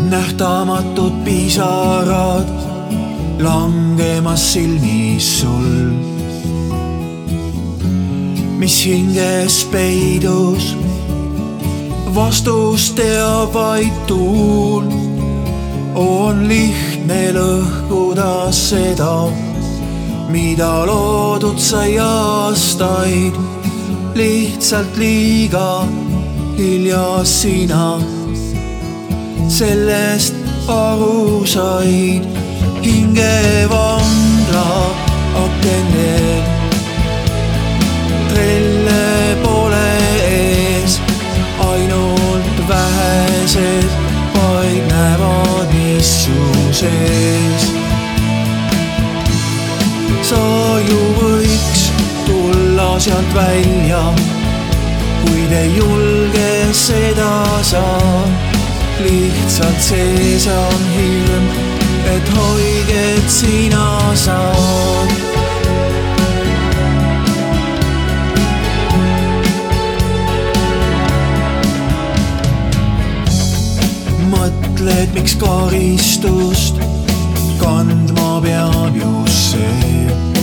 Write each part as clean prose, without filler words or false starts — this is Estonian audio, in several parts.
nähtamatud pisarad langemas silmis sul, mis hinges peidus, vastust teab vaid tuul. On lihtne lõhkuda seda, mida loodud sai aastaid, lihtsalt liiga hilja sina sellest aru said. Hingevangla akendel trelle pole ees, ainult vähesed vaid näevad, mis su sees. Sa ju võiks tulla sealt välja, kuid ei julge seda sa. Lihtsalt sees on hirm, et hoiget sina saad. Mõtled, miks karistust kandma peab just see,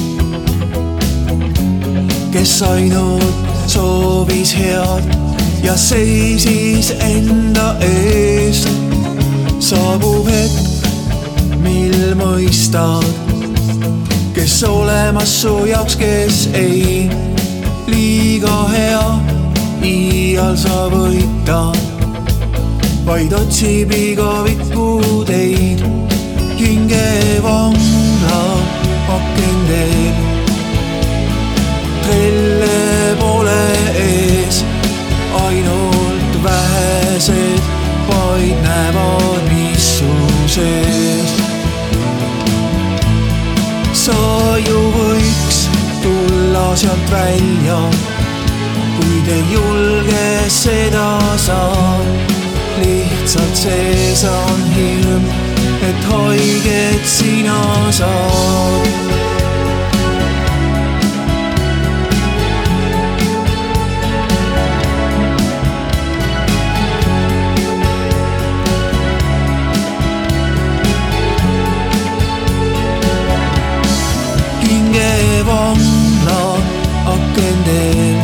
kes ainult soovis head ja seisis enda eest. Saabub hetk, mil mõistad, kes olemas su jaoks, kes ei. Liiga hea iial sa võita, vaid otsib igavikku teid. Hingevangla akendel trelle pole ees, ainult vähesed vaid näevad, mis su sees. Sa ju võiks tulla sealt välja, kuid ei julge seda sa. Lihtsalt sees on hirm, et haiget sina saad. Hingevangla akendel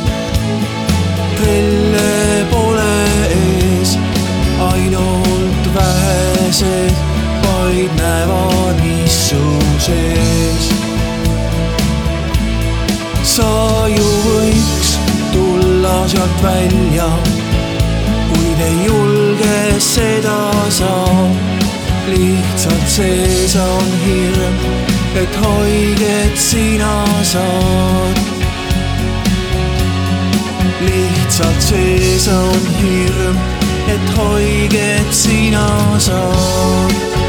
trelle pole ees, ainult vähesed vaid näevad, mis su sees. Sa ju võiks tulla sealt välja, kuid ei julge seda sa. Lihtsalt sees on hirm, et haiget sina saad. Lihtsalt sees on hirm, et haiget sina saad.